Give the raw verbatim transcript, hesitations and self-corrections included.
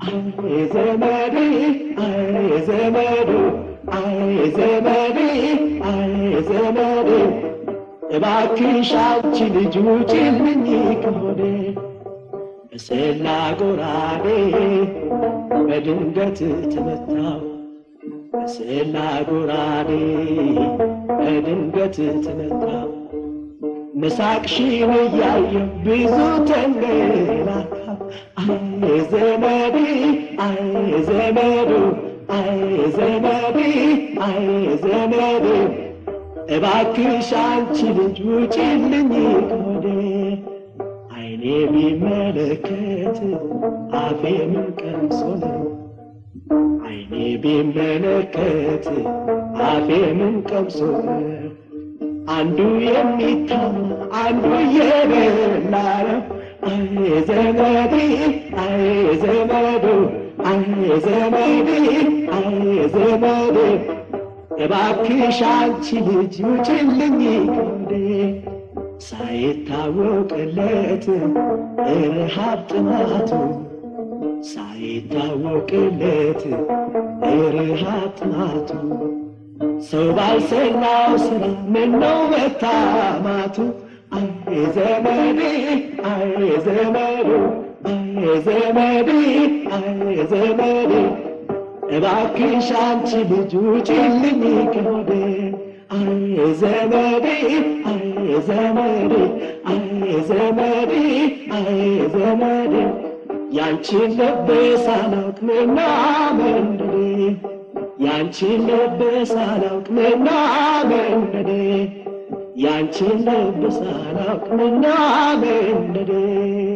አይ ዘመዴ አይ ዘመዴ አይ ዘመዴ አይ ዘመዴ እባክሽ አንቺ ልጅ ውጪልኝ ከሆዴ በሰላ ጎራዴ በድንገት ተመታው በሰላ ጎራዴ በድንገት ተመታው መሳቅሽን እያየሁ ብዙ ተንገላታሁ አይ ዘመዴ አይ ዘመዴ አይ ዘመዴ አይ ዘመዴ እባክሽ አንቺ ልጅ ውጪልኝ ከሆዴ አይኔ ቢመለከት አፌ ምን ቀምሶ ነው አይኔ ቢመለከት አፌ ምን ቀምሶ ነው አንዱ የሚታማ አንዱ የበላ ነው አይ ዘመዴ አይ ዘመዴ አይ ዘመዴ አይ ዘመዴ እባክሽ አንቺ ልጅ ውጪልኝ ከሆዴ ሳይታወቅለት ረሃብ ጥማቱ ሳይታወቅለት ረሃብ ጥማቱ ሰው ባልሰራው ስራ ምነው መታማቱ አይ ዘመዴ አይ ዘመዴ አይ ዘመዴ አይ ዘመዴ እባክሽ አንቺ ልጅ ውጪልኝ ከሆዴ አይ ዘመዴ አይ ዘመዴ አይ ዘመዴ አይ ዘመዴ ያንቺን ልብ ሳላውቅ ምናመንደዴ ያንቺን ልብ ሳላውቅ ምናመንደዴ ያንቺን ልብ ሳላውቅ ምናመንደዴ